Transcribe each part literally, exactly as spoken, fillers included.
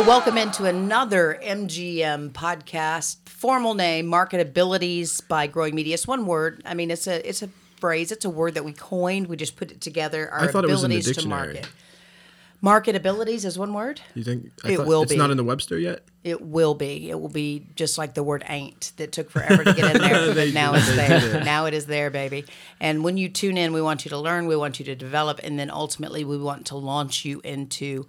welcome into another M G M podcast. Formal name, Marketabilities by Growing Media. It's one word. I mean, it's a it's a phrase. It's a word that we coined. We just put it together. Our I thought abilities it was in the to dictionary. market. Marketabilities is one word. You think I It thought, will it's be. not in the Webster yet? It will be. It will be just like the word ain't that took forever to get in there, but now did. it's They there. did. Now it is there, baby. And when you tune in, we want you to learn, we want you to develop, and then ultimately we want to launch you into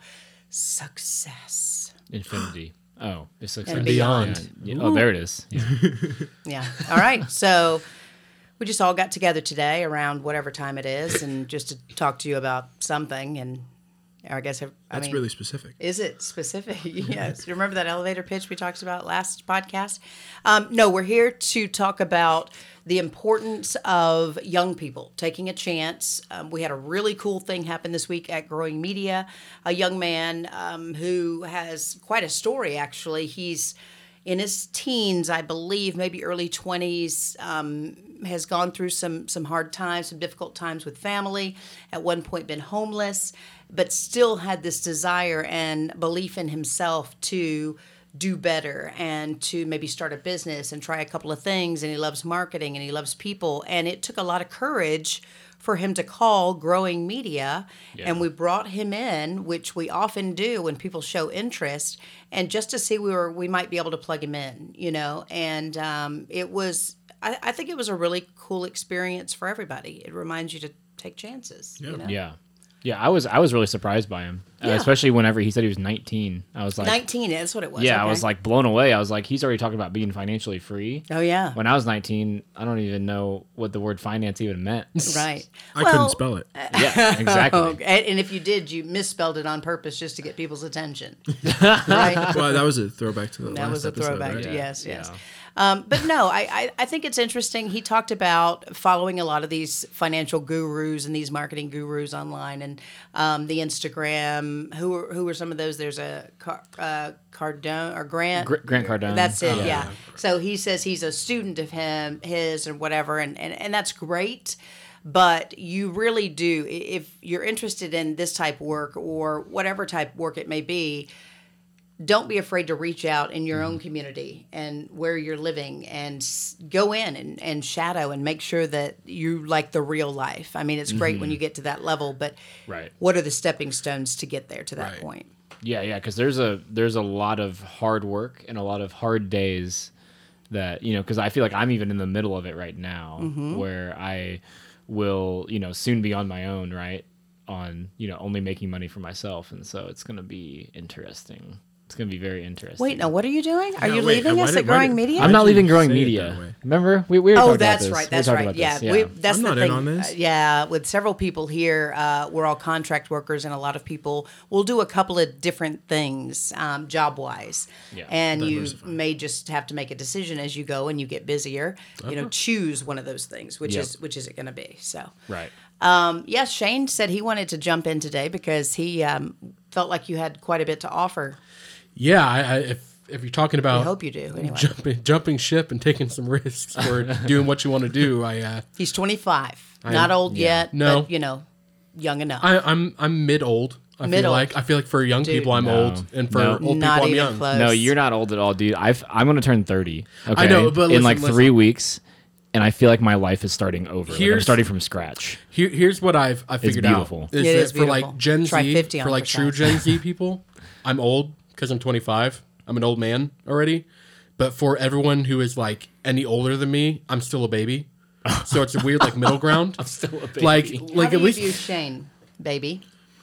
success. Infinity. Oh, it's success. And beyond. Yeah. Yeah. Oh, there it is. Yeah. Yeah. All right. So we just all got together today around whatever time it is and just to talk to you about something. And I guess, I That's mean, really specific. is it specific? Yes. You remember that elevator pitch we talked about last podcast? Um, no, we're here to talk about the importance of young people taking a chance. Um, we had a really cool thing happen this week at Growing Media. A young man um, who has quite a story, actually. He's in his teens, I believe, maybe early twenties, um, has gone through some some hard times, some difficult times with family, at one point been homeless, but still had this desire and belief in himself to do better and to maybe start a business and try a couple of things. And he loves marketing and he loves people. And it took a lot of courage for him to call Growing Media. Yeah. And we brought him in, which we often do when people show interest, and just to see we were we might be able to plug him in, you know. And um, it was, I, I think it was a really cool experience for everybody. It reminds you to take chances. Yeah. You know? Yeah. Yeah. I was I was really surprised by him, uh, Yeah. especially whenever he said he was nineteen. I was like, nineteen, that's what it was. yeah, I okay. was like blown away. I was like, he's already talking about being financially free. Oh, yeah. When I was nineteen, I don't even know what the word finance even meant. Right. I Well, couldn't spell it. Yeah, exactly. Oh, and, and if you did, you misspelled it on purpose just to get people's attention. Right? Well, that was a throwback to the That last was a episode, throwback. right? To, yes, Yeah. yes. Um, but no, I, I, I think it's interesting. He talked about following a lot of these financial gurus and these marketing gurus online, and um, the Instagram. Who were who were some of those? There's a Car, uh, Cardone or Grant. Gr- Grant Cardone. That's it. Oh, yeah. yeah. So he says he's a student of him, his, or whatever, and, and and that's great. But you really do, i- if you're interested in this type of work or whatever type of work it may be, don't be afraid to reach out in your own community and where you're living and s- go in and, and shadow and make sure that you like the real life. I mean, it's great when you get to that level, but Right. what are the stepping stones to get there to that Right. point? Yeah, yeah, because there's a there's a lot of hard work and a lot of hard days that, you know, because I feel like I'm even in the middle of it right now, where I will, you know, soon be on my own, right, on, you know, only making money for myself, and so it's gonna be interesting. It's gonna be very interesting. Wait, no, what are you doing? Are Yeah, you wait, leaving why us did- at why Growing did- Media? I'm not Why'd you leaving Growing say it Media. that way? Remember, we we were Oh, talking that's about this. right. We were That's talking right. about Yeah, this. we, that's I'm the not in thing. on this. Uh, yeah, with several people here, uh, we're all contract workers, and a lot of people will do a couple of different things, um, job wise. Yeah, and you diversify. may just have to make a decision as you go and you get busier. You know, choose one of those things. Which Yep. is which is it going to be? So, Right. um, yes, Shane said he wanted to jump in today because he um, felt like you had quite a bit to offer. Yeah, I, I, if if you're talking I about hope you do. Anyway, jumping jumping ship and taking some risks or doing what you want to do, I uh, he's twenty-five, not old yeah. yet, No. but you know, young enough. I, I'm I'm mid old. I Mid-old. feel like I feel like for young Dude. people I'm No. old, and for No. old people Not I'm even young. close. No, you're not old at all, dude. I've, I'm going to turn thirty. Okay? know, but in listen, like listen. three weeks, and I feel like my life is starting over. Like I'm Here's- starting from scratch. Here, here's what I've I figured beautiful. out It that is for beautiful. like Gen Try Z, fifty on for like for true size. Gen Z people, I'm old because I'm twenty-five. I'm an old man already. But for everyone who is like any older than me, I'm still a baby. So it's a weird like middle ground. I'm still a baby. Like How like do at you least view Shane, baby?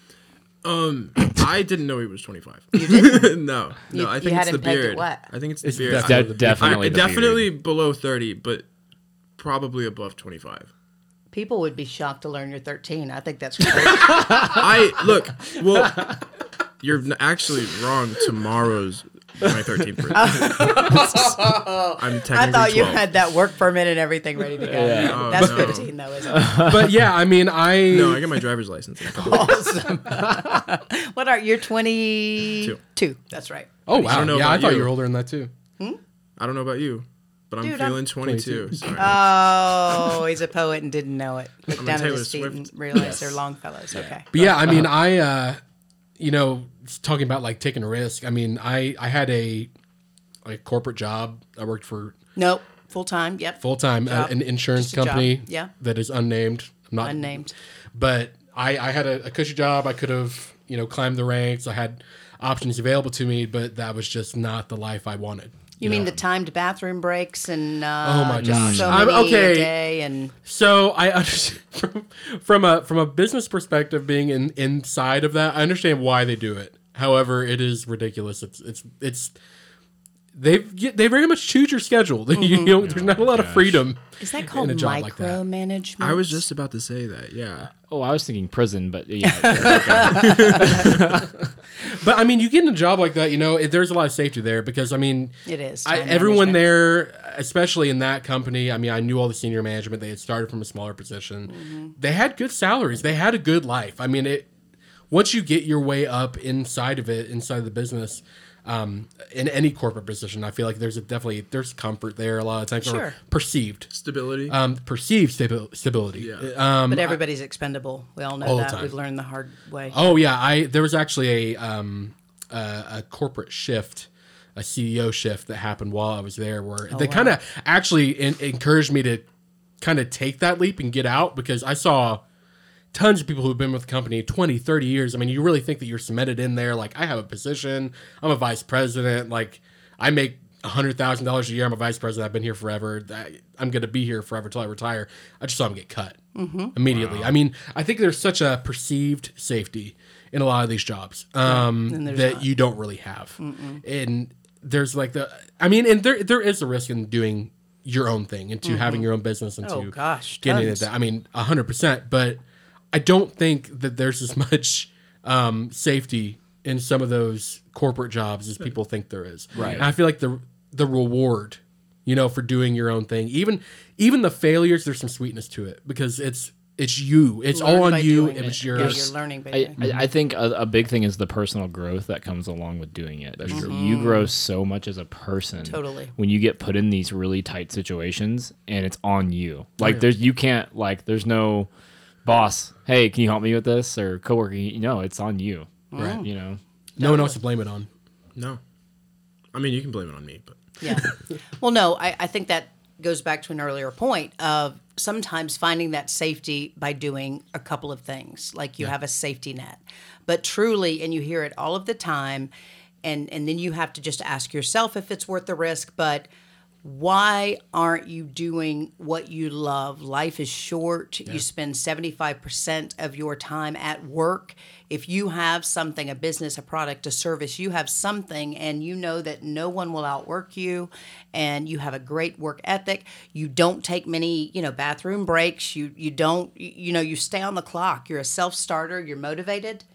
Um, I didn't know he was twenty-five. You didn't? no, You- no. I you think had it's the him pegged at beard. what? I think it's the It's beard. definitely I- the beard. definitely I, the definitely below thirty, but probably above twenty-five. People would be shocked to learn you're thirteen. I think that's great. I look. Well, you're n- actually wrong. Tomorrow's my thirteenth birthday. I'm technically I thought you twelve. had that work permit and everything ready to go. Yeah. Oh, That's no. fifteen though, isn't it? but yeah, I mean I No, I got my driver's license. in a couple weeks. Awesome. What are you're twenty-two? Two. That's right. Oh wow. don't know Yeah, I about thought you. you were older than that too. I don't know about you, but I'm Dude, I'm- feeling twenty-two. Sorry. Oh, he's a poet and didn't know it. Looked I'm a down at Taylor his feet Swift. and realized they're Longfellows. Okay. But yeah, I mean I uh you know, talking about like taking a risk. I mean, I I had a like corporate job. I worked for Nope. Full time. Yep. full time uh, Job. an insurance Just a job. company. Yeah. That is unnamed. I'm not Unnamed. But I I had a, a cushy job. I could have you know climbed the ranks. I had options available to me, but that was just not the life I wanted. You mean know? the timed bathroom breaks and uh, Oh my gosh. so I'm- many okay. a day and So I understand from, from a from a business perspective, being in inside of that, I understand why they do it. However, it is ridiculous. It's it's it's they they very much choose your schedule. You know, there's not a lot of freedom. is that called in a job like that. micromanagement? I was just about to say that. Yeah. Oh, I was thinking prison, but yeah. But I mean, you get in a job like that, you know, it, there's a lot of safety there because I mean, It is. I, Time everyone management. there, especially in that company, I mean, I knew all the senior management. They had started from a smaller position. Mm-hmm. They had good salaries. They had a good life. I mean, it. Once you get your way up inside of it, inside of the business, um, in any corporate position, I feel like there's a definitely there's comfort there a lot of times, Sure. or perceived, Stability. um, perceived stabi- stability. Yeah. Um, But everybody's expendable. We all know all the that. time. We've learned the hard way. Oh yeah, I there was actually a um a, a corporate shift, a C E O shift that happened while I was there, where they wow. kind of actually in, encouraged me to kind of take that leap and get out because I saw tons of people who've been with the company twenty, thirty years. I mean, you really think that you're cemented in there. Like, I have a position. I'm a vice president. Like, I make one hundred thousand dollars a year. I'm a vice president. I've been here forever. That- I'm going to be here forever till I retire. I just saw him get cut immediately. I mean, I think there's such a perceived safety in a lot of these jobs um, and there's that not. you don't really have. And there's like the, I mean, and there there is a risk in doing your own thing and to having your own business and Oh, to gosh, getting tons. into that. I mean, one hundred percent. But I don't think that there's as much um, safety in some of those corporate jobs as people think there is. Right. And I feel like the the reward, you know, for doing your own thing, even even the failures, there's some sweetness to it because it's it's you. It's Learn all by on you. doing It it. was Yeah, yours. you're learning by I, doing it. I I think a, a big thing is the personal growth that comes along with doing it. You, you grow so much as a person. Totally. When you get put in these really tight situations and it's on you. Like there's you can't like there's no boss, hey, can you help me with this? Or coworker, you know, it's on you. Right. You know. No one else to blame it on. No. I mean, you can blame it on me, but Yeah. Well, no, I, I think that goes back to an earlier point of sometimes finding that safety by doing a couple of things, like you have a safety net. But truly, and you hear it all of the time, and, and then you have to just ask yourself if it's worth the risk, but why aren't you doing what you love? Life is short. You spend seventy-five percent of your time at work. If you have something, a business, a product, a service, you have something and you know that no one will outwork you and you have a great work ethic, you don't take many, you know, bathroom breaks, you you don't, you know, you stay on the clock, you're a self-starter, you're motivated,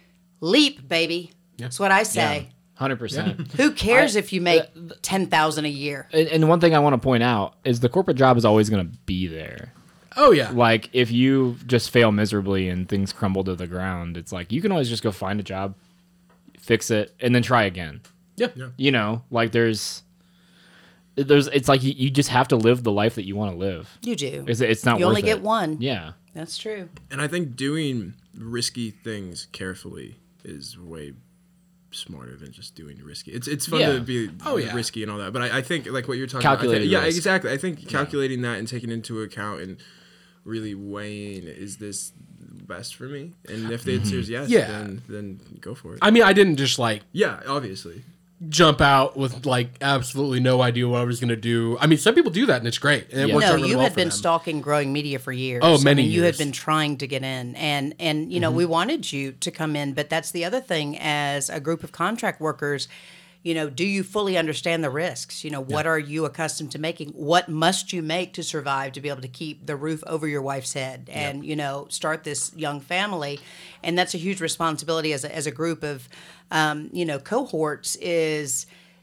leap, baby. That's what I say. one hundred percent. Who cares if you make ten thousand a year? And, and one thing I want to point out is the corporate job is always going to be there. Oh yeah. Like if you just fail miserably and things crumble to the ground, it's like you can always just go find a job, fix it, and then try again. Yeah. Yeah. You know, like there's, there's, it's like you, you just have to live the life that you want to live. You do. It's, it's not. You worth only get it. one. Yeah. That's true. and I think doing risky things carefully is way smarter than just doing risky. It's it's fun Yeah. to be Oh, yeah. risky and all that, but I, I think like what you're talking Calculated about. I think, yeah, risk. exactly. I think calculating that and taking into account and really weighing, is this best for me? And if the answer is yes, Yeah. then then go for it. I mean, I didn't just like yeah, obviously. jump out with like absolutely no idea what I was going to do. I mean, some people do that and it's great. And it Yeah. works No, out really you well had for been them. stalking growing media for years. Oh, many I mean, You years. had been trying to get in, and and you know we wanted you to come in, but that's the other thing. As a group of contract workers, you know, do you fully understand the risks? You know, what are you accustomed to making? What must you make to survive to be able to keep the roof over your wife's head and you know start this young family? And that's a huge responsibility as a, as a group of um, you know cohorts. Is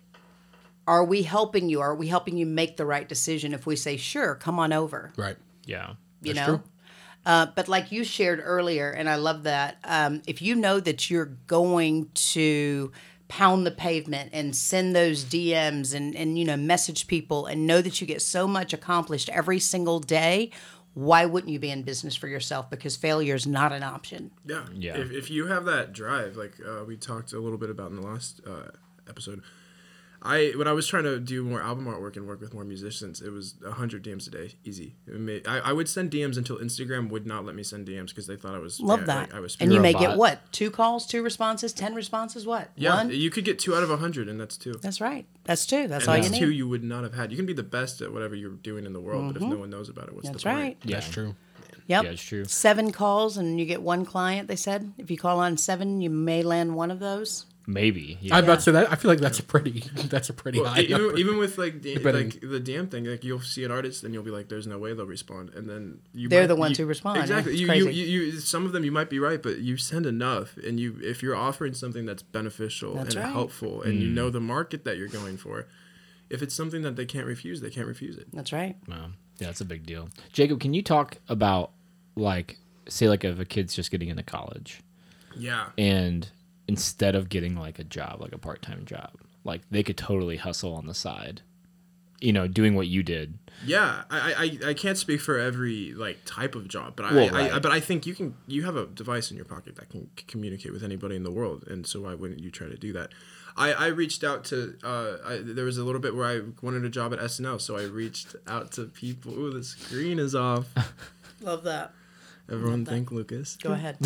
are we helping you? Are we helping you make the right decision if we say, sure, come on over? Right. Yeah. You That's know? true. Uh, but like you shared earlier, and I love that, um, if you know that you're going to pound the pavement and send those D Ms and, and, you know, message people and know that you get so much accomplished every single day, why wouldn't you be in business for yourself? Because failure is not an option. Yeah. Yeah. If, if you have that drive, like uh, we talked a little bit about in the last uh, episode, I when I was trying to do more album artwork and work with more musicians, it was one hundred D Ms a day, easy. It made, I, I would send D Ms until Instagram would not let me send D Ms because they thought I was Love yeah, that. Like I was and you You're a may bot. get what? Two calls, two responses, ten responses, what? yeah, One? you could get two out of a hundred, and that's two. That's right. That's two. That's And all that's you need. two you would not have had. You can be the best at whatever you're doing in the world, but if no one knows about it, what's That's the point? right. Yeah. That's true. Yep. Yeah, it's true. Seven calls and you get one client, they said. If you call on seven, you may land one of those. Maybe. Yeah. I'm about to say that. I feel like that's a pretty. That's a pretty Well, high even, number. even with like the, Depending. like the D M thing, like you'll see an artist and you'll be like, "There's no way they'll respond," and then you They're might- the ones you- who respond, yeah. Exactly. It's You, crazy. you, you, you, some of them you might be right, but you send enough, and you if you're offering something that's beneficial That's and right. helpful, and you know the market that you're going for, if it's something that they can't refuse, they can't refuse it. That's right. Wow. Yeah, that's a big deal. Jacob, can you talk about, like, say, like, if a kid's just getting into college Yeah. and instead of getting, like, a job, like a part-time job, like, they could totally hustle on the side, you know, doing what you did. Yeah, I, I I can't speak for every like type of job, but I, Well, I, I right. but I think you can you have a device in your pocket that can c- communicate with anybody in the world, and so why wouldn't you try to do that? I, I reached out to uh I, there was a little bit where I wanted a job at S N L, so I reached out to people. Ooh, the screen is off. Love that. Everyone thank Lucas. Go ahead.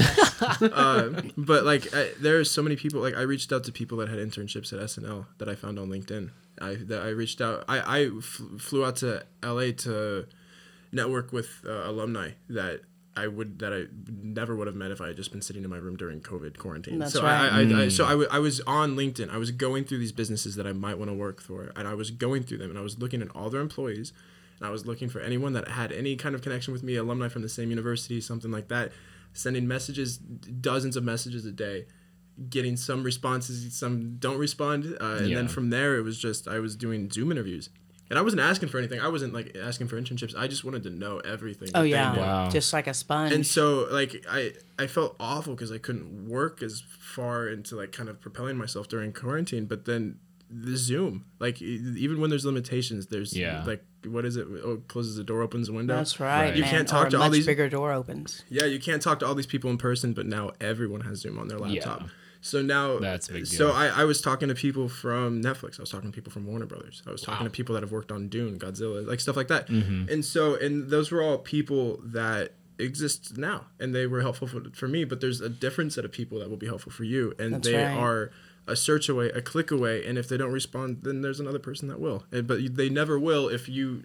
Uh, but like I, there are so many people. Like I reached out to people that had internships at S N L that I found on LinkedIn. I that I reached out. I I f- flew out to L A to network with uh, alumni that I would that I never would have met if I had just been sitting in my room during COVID quarantine. That's so right. I, I, I so I, w- I was on LinkedIn. I was going through these businesses that I might want to work for, and I was going through them, and I was looking at all their employees, and I was looking for anyone that had any kind of connection with me, alumni from the same university, something like that, sending messages, dozens of messages a day, getting some responses, some don't respond, uh, and Yeah. then from there it was just I was doing Zoom interviews. And I wasn't asking for anything. I wasn't like asking for internships. I just wanted to know everything. Oh that they yeah. knew. Wow. Just like a sponge. And so like I I felt awful because I couldn't work as far into like kind of propelling myself during quarantine. But then the Zoom, like e- even when there's limitations, there's Yeah. like what is it? Oh, it closes the door, opens the window. That's right. Right. You man. can't talk Or to a all much these- bigger door opens. Yeah, you can't talk to all these people in person, but now everyone has Zoom on their laptop. Yeah. So now, That's a big so deal. I, I was talking to people from Netflix. I was talking to people from Warner Brothers. I was talking Wow. to people that have worked on Dune, Godzilla, like stuff like that. Mm-hmm. And so, and those were all people that exist now, and they were helpful for, for me. But there's a different set of people that will be helpful for you, and That's they right. are a search away, a click away. And if they don't respond, then there's another person that will. And, but they never will if you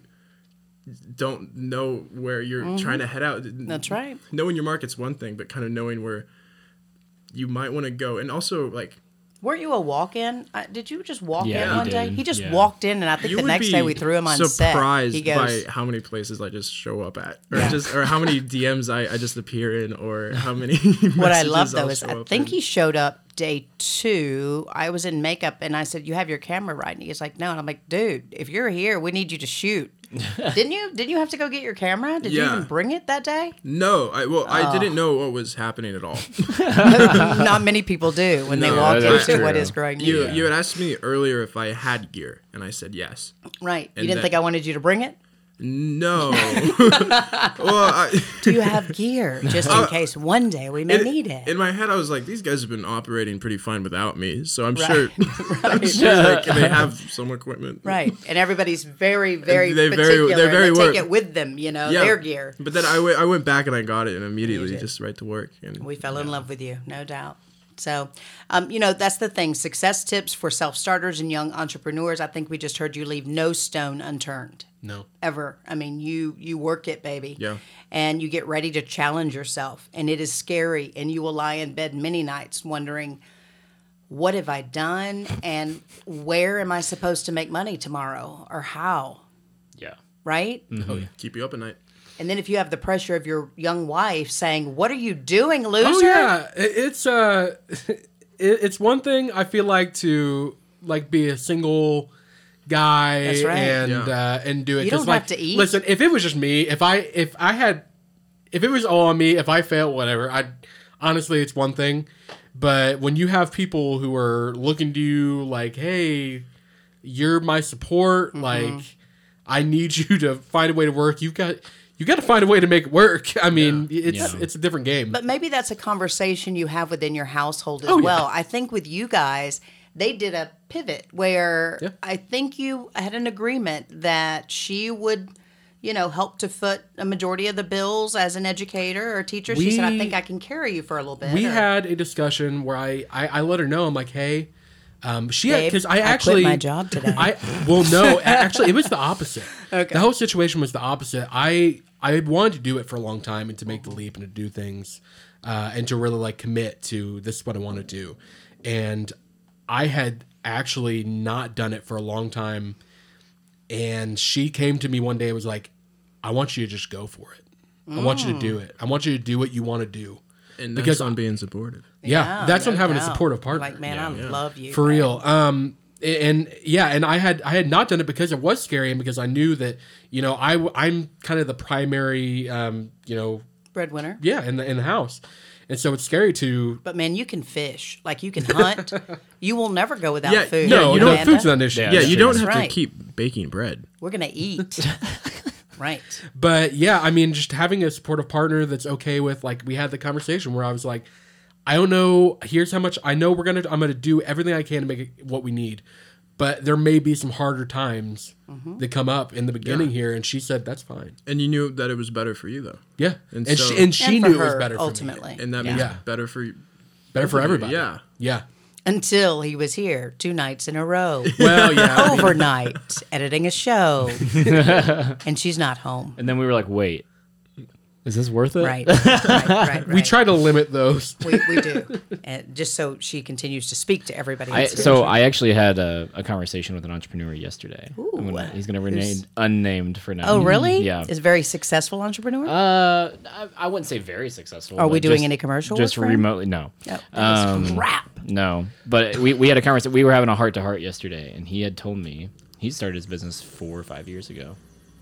don't know where you're trying to head out. That's right. Knowing your market's one thing, but kind of knowing where you might want to go, and also like Weren't you a walk-in? Uh, did you just walk Yeah, in he one day? did. He just Yeah. walked in, and I think you the would next be day we threw him on set. surprised He goes, by how many places I just show up at, or Yeah. just or how many D Ms I, I just appear in, or how many. what I messages love though I'll is show I up think in. he showed up day two. I was in makeup, and I said, "You have your camera right?" And he's like, "No." And I'm like, "Dude, if you're here, we need you to shoot." didn't you? Didn't you have to go get your camera? Did you Yeah. even bring it that day? No, I well Oh. I didn't know what was happening at all. Not many people do when they No, walk that is into what true. is growing You media. you had asked me earlier if I had gear, and I said yes. Right. You and didn't then- think I wanted you to bring it? No. well, I, Do you have gear just in case one day we may in, need it? in my head, I was like, these guys have been operating pretty fine without me, so I'm Right. sure, I'm sure like, they have some equipment. Right. And everybody's very, very They very- particular. they're very they work- take it with them, you know, Yeah. their gear. But then I went, I went back and I got it and immediately did. just right to work. And We fell in love with you, no doubt. So, um, you know, that's the thing. Success tips for self-starters and young entrepreneurs. I think we just heard you leave no stone unturned. No. Ever. I mean, you you work it, baby. Yeah. And you get ready to challenge yourself. And it is scary. And you will lie in bed many nights wondering, what have I done? And where am I supposed to make money tomorrow? Or how? Yeah. Right? oh, yeah, keep you up at night. And then if you have the pressure of your young wife saying, what are you doing, loser? Oh yeah, It- it's uh, it, it's one thing I feel like to like be a single guy That's right. and Yeah. uh, and do it. You 'Cause, don't like, have to eat. Listen, if it was just me, if I if I had, if it was all on me, if I failed, whatever. I honestly, it's one thing, but when you have people who are looking to you like, hey, you're my support, Mm-hmm. like. I need you to find a way to work. You've got you got to find a way to make it work. I mean, it's Yeah. it's a different game. But maybe that's a conversation you have within your household as Oh, yeah. well. I think with you guys, they did a pivot where Yeah. I think you had an agreement that she would, you know, help to foot a majority of the bills as an educator or teacher. She said, I We- think I can carry you for a little bit. we or, had a discussion where I, I, I let her know. I'm like, hey, um, she Babe, because I I quit actually my job today. I well, no, actually, it was the opposite. Okay. The whole situation was the opposite. I I wanted to do it for a long time and to make the leap and to do things, uh, and to really like commit to this is what I want to do, and I had actually not done it for a long time, and she came to me one day and was like, I want you to just go for it. I want you to do it. I want you to do what you want to do. And that's Because- on being supportive. Yeah, that's no on having a doubt. supportive partner. Like, man, I Yeah. love you. For man. real. Um, and yeah, and I had I had not done it because it was scary and because I knew that you know I I'm kind of the primary um you know Breadwinner. yeah in the in the house, and so it's scary to But man, you can fish. Like you can hunt. You will never go without Yeah, food. no you no Amanda. food's not an issue. Yeah, Yeah, that's you true. don't That's have right. to keep baking bread. We're gonna eat. Right. But yeah, I mean, just having a supportive partner that's okay with like we had the conversation where I was like, I don't know. Here's how much I know we're gonna. I'm gonna do everything I can to make it what we need, but there may be some harder times Mm-hmm. that come up in the beginning Yeah. here. And she said that's fine. And you knew that it was better for you, though. Yeah, And and, so- she, and she And for knew it was her, better for ultimately. me. And that Yeah. means Yeah. better for you. Better for both of you. everybody. Yeah. Yeah. Until he was here two nights in a row. Well, yeah. I mean, Overnight editing a show. And she's not home. And then we were like, wait, is this worth it? Right. Right. Right. right. we try to limit those. We, we do. And just so she continues to speak to everybody. I, else. so I actually had a, a conversation with an entrepreneur yesterday. Ooh. I'm gonna, he's going to Who's- remain unnamed for now. Oh, really? Yeah. Is a very successful entrepreneur? Uh, I, I wouldn't say very successful. Are we but doing just- any commercial Just work for him? remotely, no. No, that was Um, crap. No, but we, we had a conversation. We were having a heart to heart yesterday, and he had told me he started his business four or five years ago.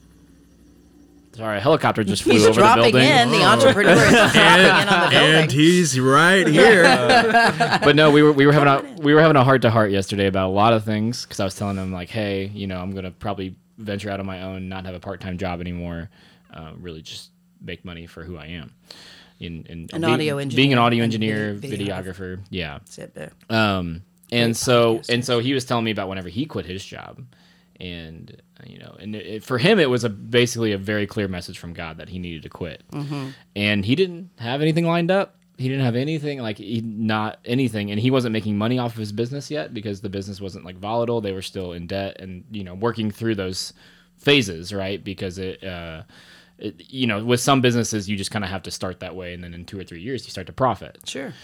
Sorry, a helicopter just flew He's over the dropping building. in. The entrepreneur is dropping in on the building. And he's right here. But no, we were we were having a we were having a heart to heart yesterday about a lot of things because I was telling him like, hey, you know, I'm gonna probably venture out on my own, not have a part time job anymore, uh, really just make money for who I am. In, in An being, audio being engineer an audio and engineer, video- videographer, yeah. That's it, boo. Um, and Great so podcast. and so he was telling me about whenever he quit his job, and uh, you know, and it, it- for him it was a basically a very clear message from God that he needed to quit, Mm-hmm. and he didn't have anything lined up. He didn't have anything like he not anything, and he wasn't making money off of his business yet because the business wasn't like volatile. They were still in debt, and you know, working through those phases, right? Because it. Uh, it, you know, with some businesses, you just kind of have to start that way, and then in two or three years, you start to profit. Sure.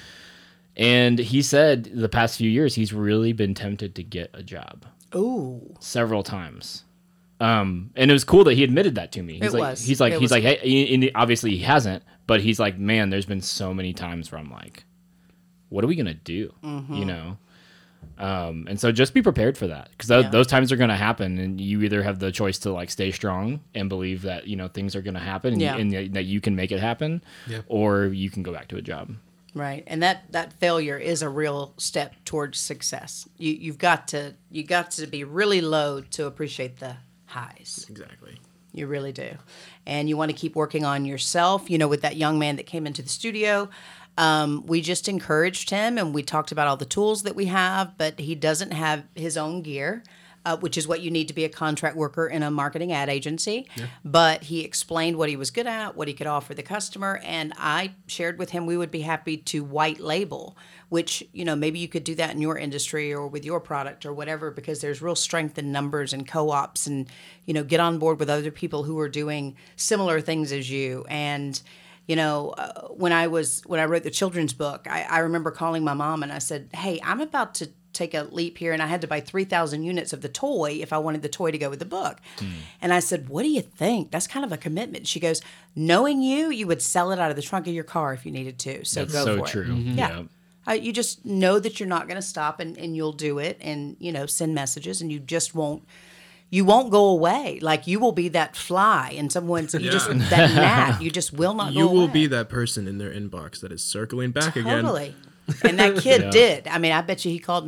And he said the past few years he's really been tempted to get a job Ooh. several times. Um, and it was cool that he admitted that to me. He's It like, was. he's like, It he's was. like, hey, he- and obviously he hasn't, but he's like, man, there's been so many times where I'm like, what are we gonna do? Mm-hmm. You know. Um, and so just be prepared for that because Yeah. those times are going to happen, and you either have the choice to like stay strong and believe that you know things are going to happen and, Yeah. you, and that you can make it happen, Yeah. or you can go back to a job. Right. And that, that failure is a real step towards success. You you've got to you got to be really low to appreciate the highs. Exactly. You really do. And you want to keep working on yourself. You know, with that young man that came into the studio, um, we just encouraged him and we talked about all the tools that we have, but he doesn't have his own gear, uh, which is what you need to be a contract worker in a marketing ad agency. But he explained what he was good at, what he could offer the customer. And I shared with him we would be happy to white label, which, you know, maybe you could do that in your industry or with your product or whatever, because there's real strength in numbers and co-ops and, you know, get on board with other people who are doing similar things as you. And, you know, uh, when I was, when I wrote the children's book, I, I remember calling my mom and I said, hey, I'm about to take a leap here and I had to buy three thousand units of the toy if I wanted the toy to go with the book. And I said, what do you think? That's kind of a commitment. She goes, knowing you, you would sell it out of the trunk of your car if you needed to. So That's go so for true. it. Yeah. Yeah. Uh, you just know that you're not going to stop and, and you'll do it and, you know, send messages and you just won't, you won't go away. Like you will be that fly and someone's, you just, Yeah. that gnat, you just will not go You will away. be that person in their inbox that is circling back again. Totally. And that kid Yeah. did. I mean, I bet you he called me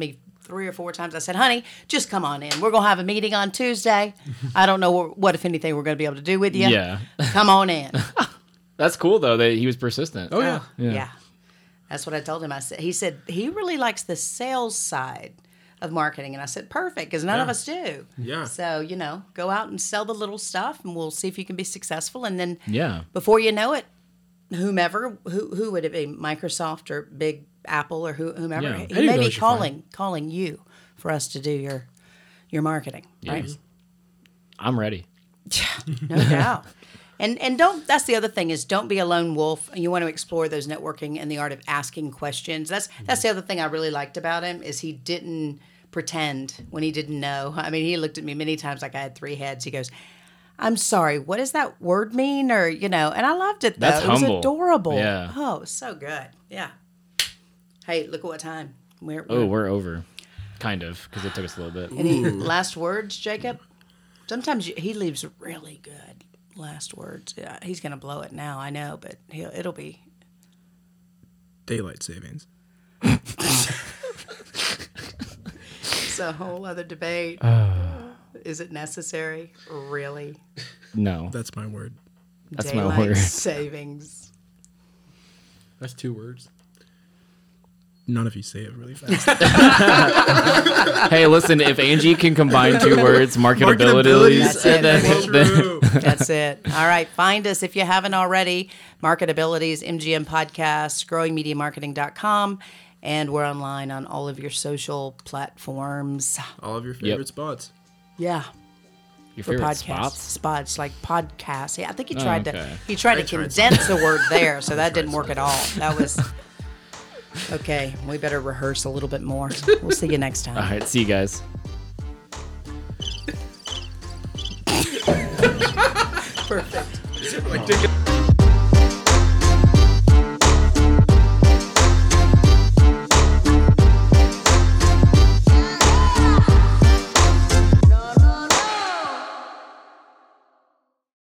three or four times. I said, honey, just come on in. We're going to have a meeting on Tuesday. I don't know what, what if anything, we're going to be able to do with you. Yeah. Come on in. That's cool though that he was persistent. Oh yeah. Yeah. Yeah. That's what I told him. I said, he said, he really likes the sales side of marketing. And I said, perfect, because none Yeah. of us do. Yeah. So, you know, go out and sell the little stuff and we'll see if you can be successful. And then Yeah. before you know it, whomever, who who would it be? Microsoft or Big Apple or who, whomever. Yeah. He Any of may be those you're fine. calling calling you for us to do your your marketing, right? Yes. I'm ready. No doubt. And and don't that's the other thing is don't be a lone wolf. You want to explore those networking and the art of asking questions. That's that's the other thing I really liked about him is he didn't pretend when he didn't know. I mean, he looked at me many times like I had three heads. He goes, I'm sorry, what does that word mean? Or, you know, and I loved it though. That's it was humble. adorable. Yeah. Oh, it was so good. Yeah. Hey, look at what time. We're, Oh, we're we're over. Kind of, because it took us a little bit. any last words, Jacob? Sometimes you, he leaves really good last words. Yeah, he's going to blow it now, I know, but he'll, it'll be. Daylight savings. It's a whole other debate. Is it necessary? Really? No. That's my word. That's my Daylight word. savings. That's two words. None of you say it really fast. Hey, listen, if Angie can combine two words, marketability, That's it. and then, then True. That's it. All right. Find us if you haven't already. Marketabilities, M G M Podcast, growing media marketing dot com. And we're online on all of your social platforms. All of your favorite spots. Yeah. your For favorite podcasts. spots. Spots, like podcasts. Yeah, I think he Oh, tried okay. to he tried I to tried condense the word there, so that didn't work at all. That was okay. We better rehearse a little bit more. We'll see you next time. All right, see you guys. Perfect. Like,